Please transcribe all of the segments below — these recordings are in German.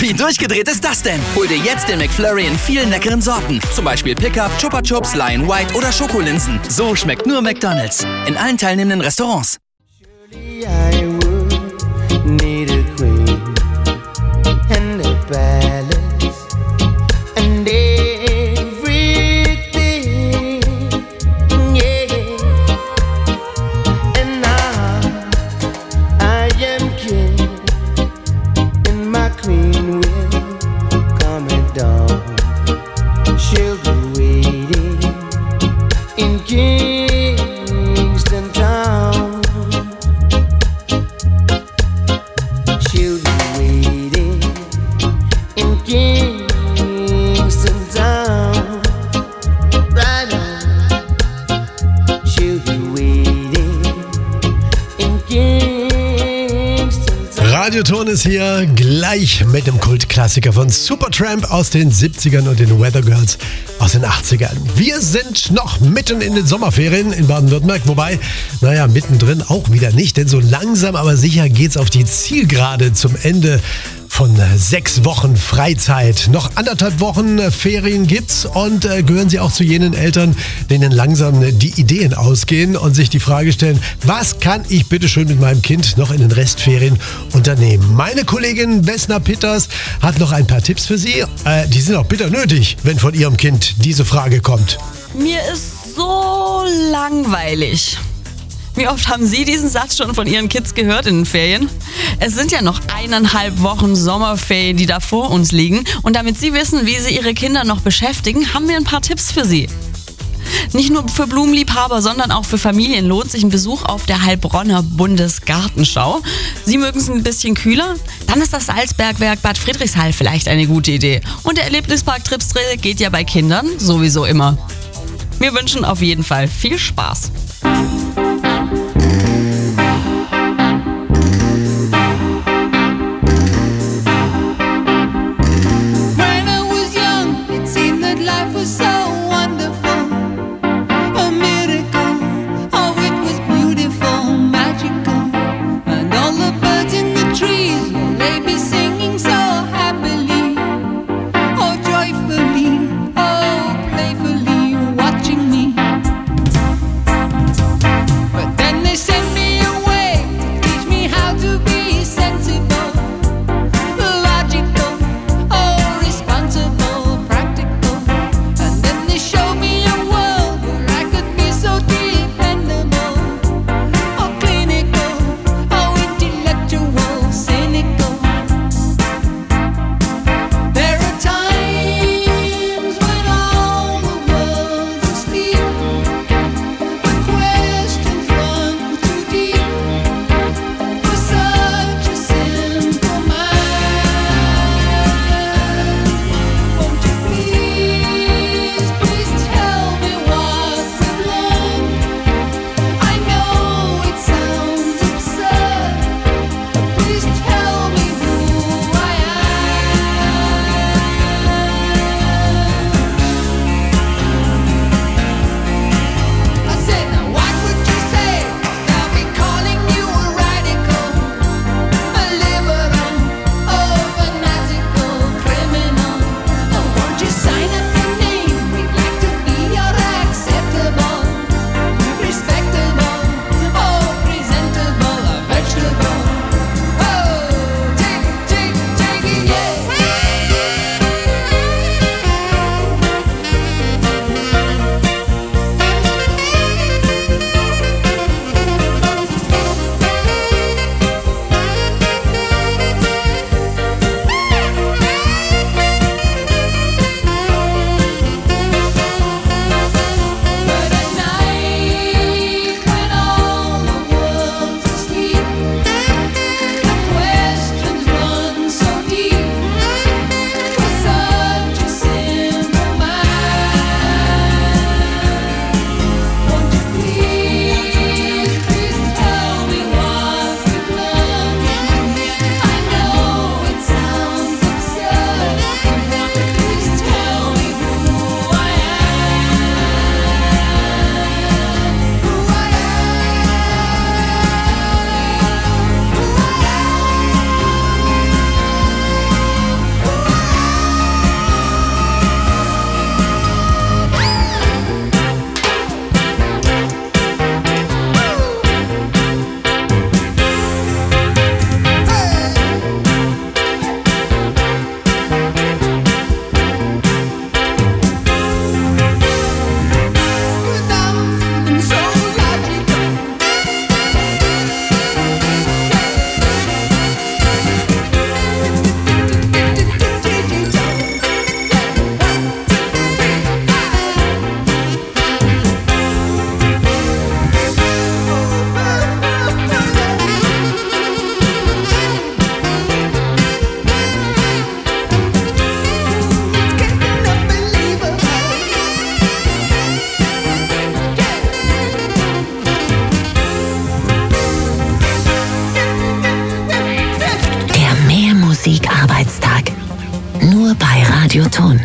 Wie durchgedreht ist das denn? Hol dir jetzt den McFlurry in vielen leckeren Sorten. Zum Beispiel Pickup, Chupa Chups, Lion White oder Schokolinsen. So schmeckt nur McDonald's. In allen teilnehmenden Restaurants. Radioton ist hier gleich mit dem Kultklassiker von Supertramp aus den 70ern und den Weather Girls aus den 80ern. Wir sind noch mitten in den Sommerferien in Baden-Württemberg, wobei, mittendrin auch wieder nicht, denn so langsam aber sicher geht's auf die Zielgerade zum Ende von 6 Wochen Freizeit. Noch 1,5 Wochen Ferien gibt's und gehören Sie auch zu jenen Eltern, denen langsam die Ideen ausgehen und sich die Frage stellen, was kann ich bitte schön mit meinem Kind noch in den Restferien unternehmen? Meine Kollegin Vesna Pitters hat noch ein paar Tipps für Sie. Die sind auch bitter nötig, wenn von Ihrem Kind diese Frage kommt. Mir ist so langweilig. Wie oft haben Sie diesen Satz schon von Ihren Kids gehört in den Ferien? Es sind ja noch 1,5 Wochen Sommerferien, die da vor uns liegen. Und damit Sie wissen, wie Sie Ihre Kinder noch beschäftigen, haben wir ein paar Tipps für Sie. Nicht nur für Blumenliebhaber, sondern auch für Familien lohnt sich ein Besuch auf der Heilbronner Bundesgartenschau. Sie mögen es ein bisschen kühler? Dann ist das Salzbergwerk Bad Friedrichshall vielleicht eine gute Idee. Und der Erlebnispark Tripsdrill geht ja bei Kindern sowieso immer. Wir wünschen auf jeden Fall viel Spaß. Sonntag. Nur bei Radioton.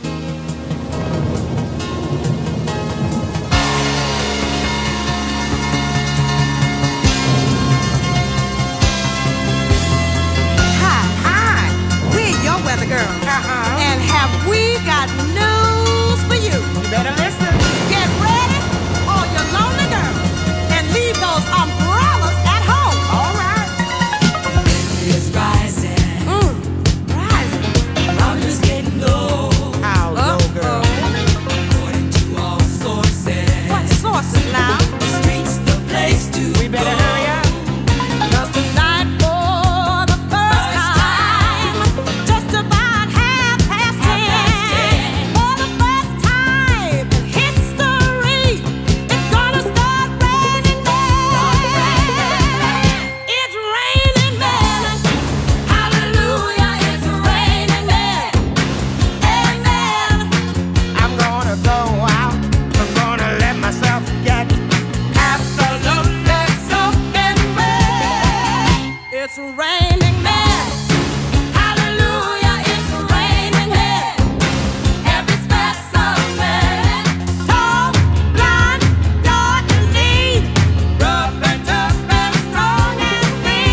Hi, we're your weather girl. And have we got news for you? You better listen. Get ready, all your lonely girls, and leave those umbrellas at home. All right. It's rising. Rising. Temperature's getting low. How low, girl? According to all sources. What sources now? The streets, the place to We better go. hurry up. 'Cause tonight, for the first time, just about 10:30, for the first time in history, it's gonna start raining men. It's raining men. Hallelujah, it's raining men. Amen. I'm gonna go out. I'm gonna let myself get absolutely soaking wet. It's raining men. Hallelujah, it's raining men. Every specimen, tall, blind, dark and neat, rough and tough and strong and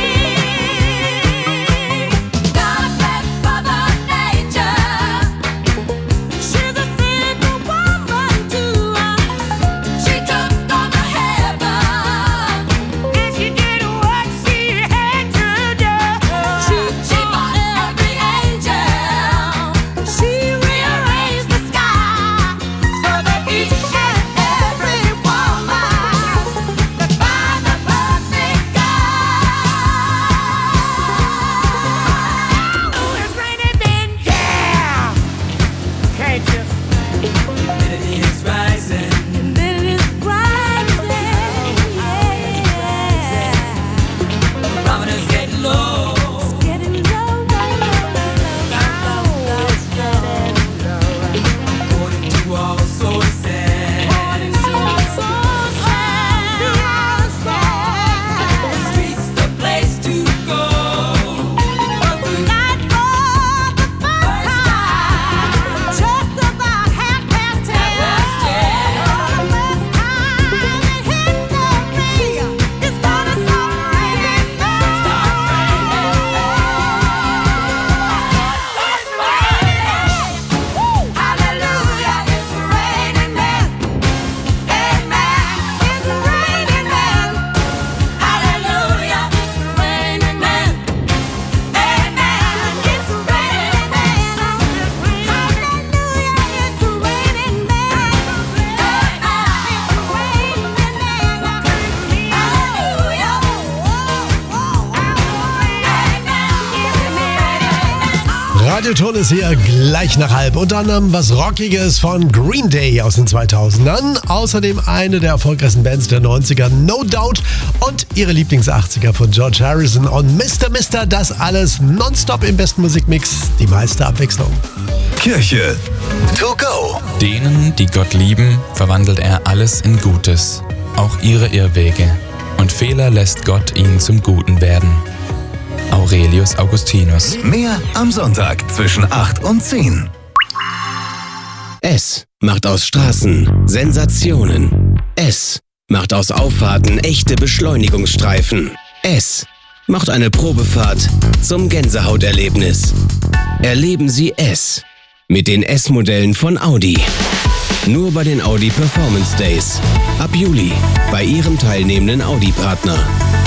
weak. God bless Mother Nature. She's a simple woman too. She took on the heaven, and she did what she had to do. She fought every angel. She rearranged the sky so that each and every woman could find the perfect guy. Oh, it's raining men, yeah. Can't you? Humidity is rising. Thermometer's getting low. According to all sources. The streets, the place to go. Hallelujah, it's raining men. Amen. It's raining men. Hallelujah, it's raining men. Amen. It's raining men. Hallelujah, it's raining men. Radioton ist hier gleich nach halb. Unter anderem was Rockiges von Green Day aus den 2000ern. Außerdem eine der erfolgreichsten Bands der 90er, No Doubt. Und ihre Lieblings-80er von George Harrison und Mr. Das alles nonstop im besten Musikmix. Die meiste Abwechslung. Kirche to go. Denen, die Gott lieben, verwandelt er alles in Gutes, auch ihre Irrwege. Und Fehler lässt Gott ihnen zum Guten werden. Aurelius Augustinus. Mehr am Sonntag zwischen 8 und 10. S macht aus Straßen Sensationen. S macht aus Auffahrten echte Beschleunigungsstreifen. S macht eine Probefahrt zum Gänsehauterlebnis. Erleben Sie S mit den S-Modellen von Audi. Nur bei den Audi Performance Days. Ab Juli bei Ihrem teilnehmenden Audi-Partner.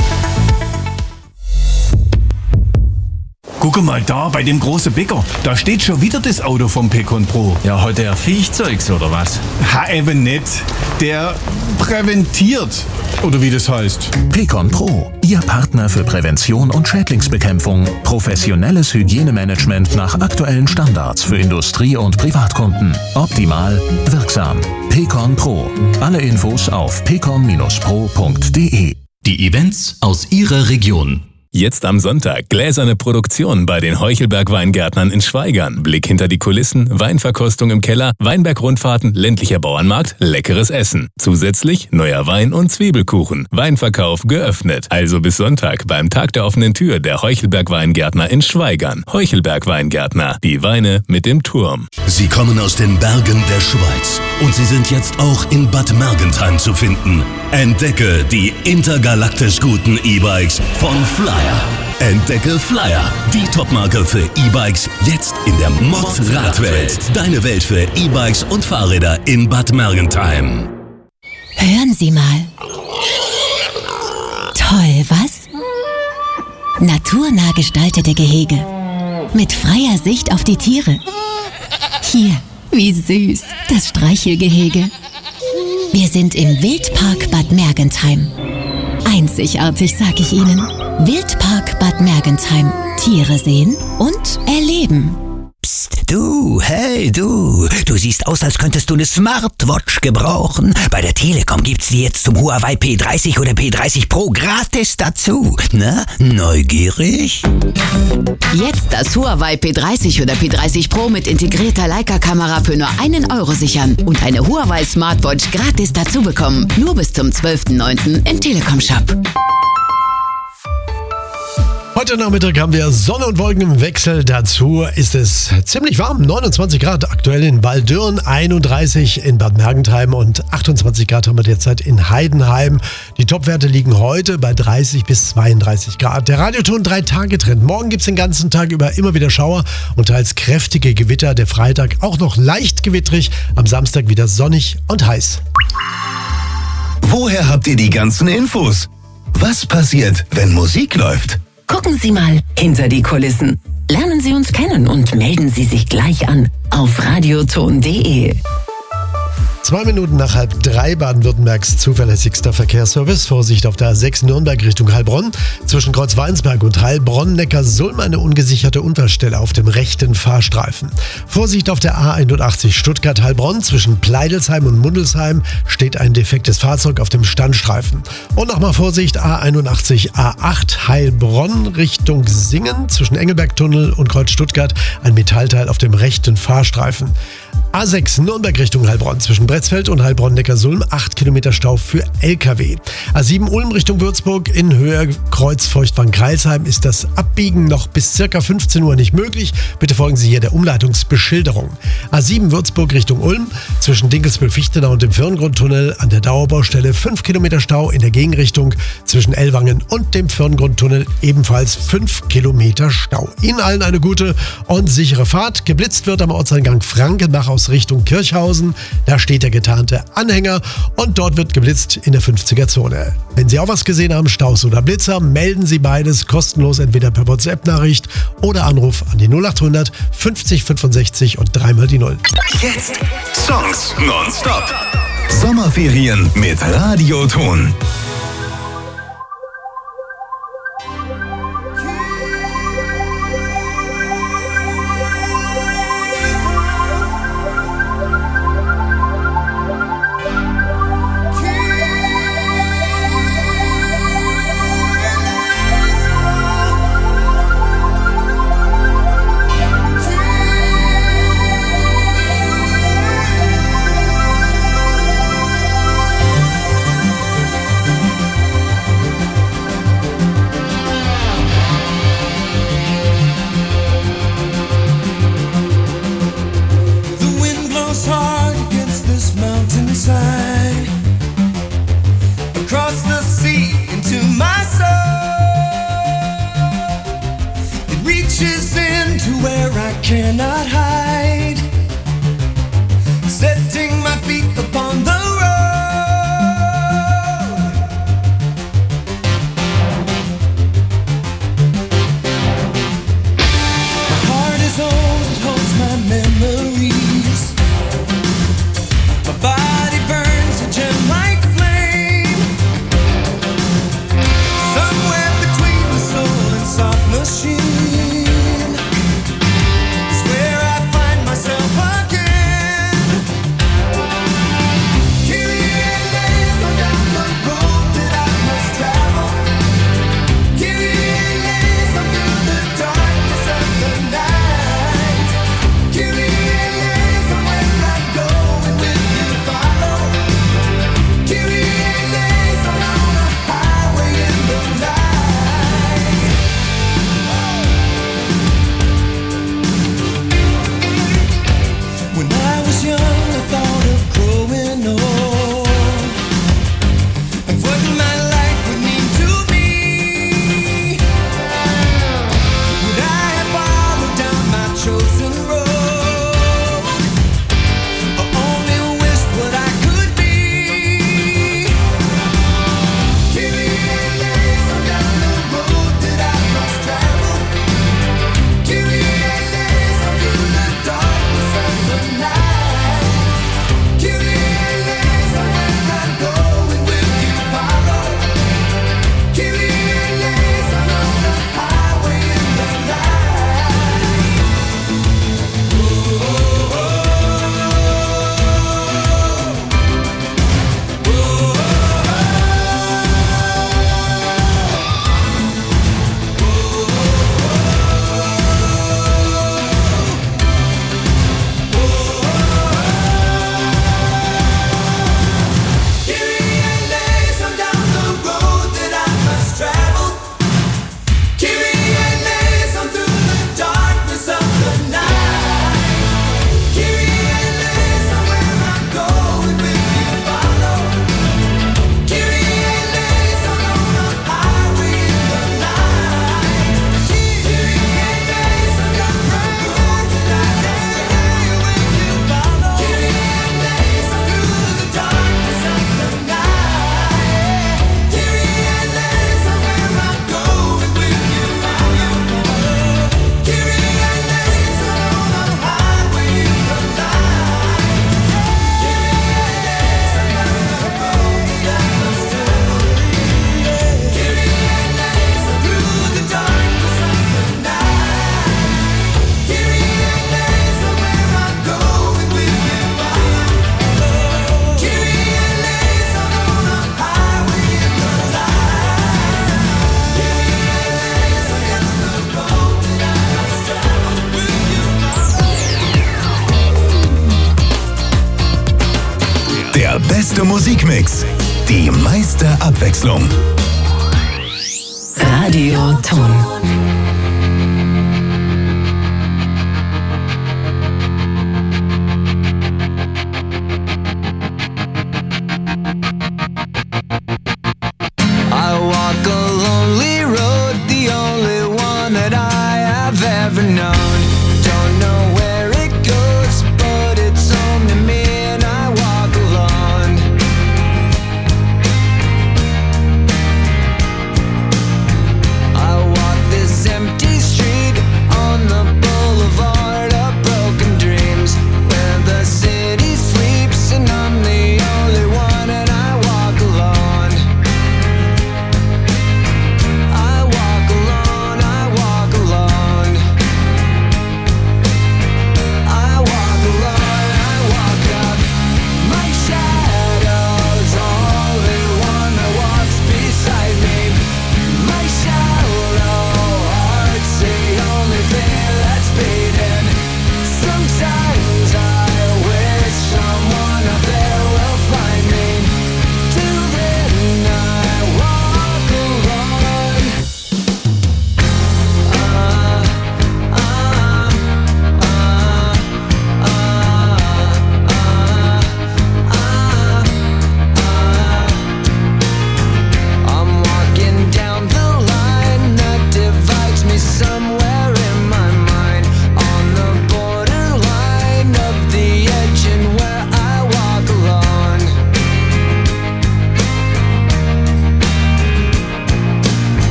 Guck mal da, bei dem großen Bäcker. Da steht schon wieder das Auto vom Pecon Pro. Ja, hat der Viechzeugs oder was? Ha, eben nicht. Der präventiert. Oder wie das heißt. Pecon Pro, Ihr Partner für Prävention und Schädlingsbekämpfung. Professionelles Hygienemanagement nach aktuellen Standards für Industrie- und Privatkunden. Optimal, wirksam. Pecon Pro. Alle Infos auf pecon-pro.de. Die Events aus Ihrer Region. Jetzt am Sonntag gläserne Produktion bei den Heuchelberg Weingärtnern in Schwaigern. Blick hinter die Kulissen, Weinverkostung im Keller, Weinberg-Rundfahrten, ländlicher Bauernmarkt, leckeres Essen. Zusätzlich neuer Wein und Zwiebelkuchen. Weinverkauf geöffnet. Also bis Sonntag beim Tag der offenen Tür der Heuchelberg Weingärtner in Schwaigern. Heuchelberg Weingärtner. Die Weine mit dem Turm. Sie kommen aus den Bergen der Schweiz und sie sind jetzt auch in Bad Mergentheim zu finden. Entdecke die intergalaktisch guten E-Bikes von Flyer. Entdecke Flyer, die Topmarke für E-Bikes, jetzt in der Mod-Radwelt. Deine Welt für E-Bikes und Fahrräder in Bad Mergentheim. Hören Sie mal. Toll, was? Naturnah gestaltete Gehege. Mit freier Sicht auf die Tiere. Hier, wie süß, das Streichelgehege. Wir sind im Wildpark Bad Mergentheim. Einzigartig, sag ich Ihnen. Wildpark Bad Mergentheim. Tiere sehen und erleben. Psst, du, hey du, du siehst aus, als könntest du eine Smartwatch gebrauchen. Bei der Telekom gibt's die jetzt zum Huawei P30 oder P30 Pro gratis dazu. Na, neugierig? Jetzt das Huawei P30 oder P30 Pro mit integrierter Leica-Kamera für nur €1 sichern und eine Huawei Smartwatch gratis dazu bekommen. Nur bis zum 12.09. im Telekom Shop. Heute Nachmittag haben wir Sonne und Wolken im Wechsel. Dazu ist es ziemlich warm. 29 Grad aktuell in Baldürn, 31 in Bad Mergentheim und 28 Grad haben wir derzeit in Heidenheim. Die Topwerte liegen heute bei 30 bis 32 Grad. Der Radioton 3-Tage-Trend. Morgen gibt es den ganzen Tag über immer wieder Schauer und teils kräftige Gewitter. Der Freitag auch noch leicht gewittrig. Am Samstag wieder sonnig und heiß. Woher habt ihr die ganzen Infos? Was passiert, wenn Musik läuft? Gucken Sie mal hinter die Kulissen. Lernen Sie uns kennen und melden Sie sich gleich an auf radioton.de. 2 Minuten nach 2:30 Baden-Württembergs zuverlässigster Verkehrsservice. Vorsicht auf der A6 Nürnberg Richtung Heilbronn. Zwischen Kreuzweinsberg und Heilbronn-Neckarsulm eine ungesicherte Unterstelle auf dem rechten Fahrstreifen. Vorsicht auf der A81 Stuttgart-Heilbronn. Zwischen Pleidelsheim und Mundelsheim steht ein defektes Fahrzeug auf dem Standstreifen. Und nochmal Vorsicht, A81 A8 Heilbronn Richtung Singen. Zwischen Engelbergtunnel und Kreuz Stuttgart ein Metallteil auf dem rechten Fahrstreifen. A6 Nürnberg Richtung Heilbronn. Zwischen Bretzfeld und Heilbronn-Neckarsulm 8 Kilometer Stau für LKW. A7 Ulm Richtung Würzburg in Höhe Kreuz Feuchtwangen-Kreilsheim ist das Abbiegen noch bis ca. 15 Uhr nicht möglich. Bitte folgen Sie hier der Umleitungsbeschilderung. A7 Würzburg Richtung Ulm. Zwischen Dinkelsbühl-Fichtenau und dem Firngrundtunnel an der Dauerbaustelle 5 Kilometer Stau in der Gegenrichtung. Zwischen Ellwangen und dem Firngrundtunnel ebenfalls 5 Kilometer Stau. Ihnen allen eine gute und sichere Fahrt. Geblitzt wird am Ortseingang Frankenbach aus Richtung Kirchhausen. Da steht der getarnte Anhänger und dort wird geblitzt in der 50er-Zone. Wenn Sie auch was gesehen haben, Staus oder Blitzer, melden Sie beides kostenlos entweder per WhatsApp-Nachricht oder Anruf an die 0800 50 65 und 3 mal die 0. Jetzt Songs nonstop. Sommerferien mit Radioton. Across the sea into my soul, it reaches into where I cannot hide, setting my feet upon the road. My heart is old, it holds my memories. My body burns a gem like flame. Somewhere between the soul and soft machine is where beste Musikmix. Die meiste Abwechslung. Radio Ton.